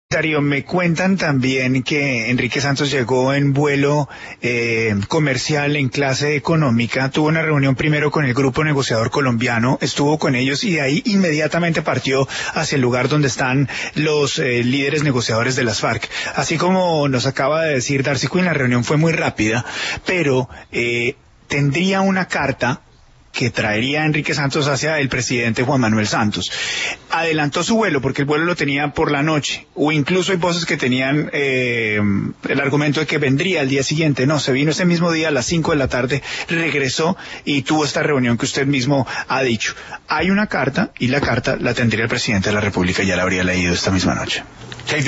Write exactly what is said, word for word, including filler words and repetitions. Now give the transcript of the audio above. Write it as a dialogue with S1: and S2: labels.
S1: Darío, me cuentan también que Enrique Santos llegó en vuelo eh, comercial en clase económica, tuvo una reunión primero con el grupo negociador colombiano, estuvo con ellos y de ahí inmediatamente partió hacia el lugar donde están los eh, líderes negociadores de las FARC. Así como nos acaba de decir Darcy Quinn, la reunión fue muy rápida, pero eh, tendría una carta que traería a Enrique Santos hacia el presidente Juan Manuel Santos. Adelantó su vuelo porque el vuelo lo tenía por la noche, o incluso hay voces que tenían eh, el argumento de que vendría al día siguiente. No, se vino ese mismo día a las cinco de la tarde, regresó y tuvo esta reunión que usted mismo ha dicho. Hay una carta y la carta la tendría el presidente de la República, ya la habría leído esta misma noche.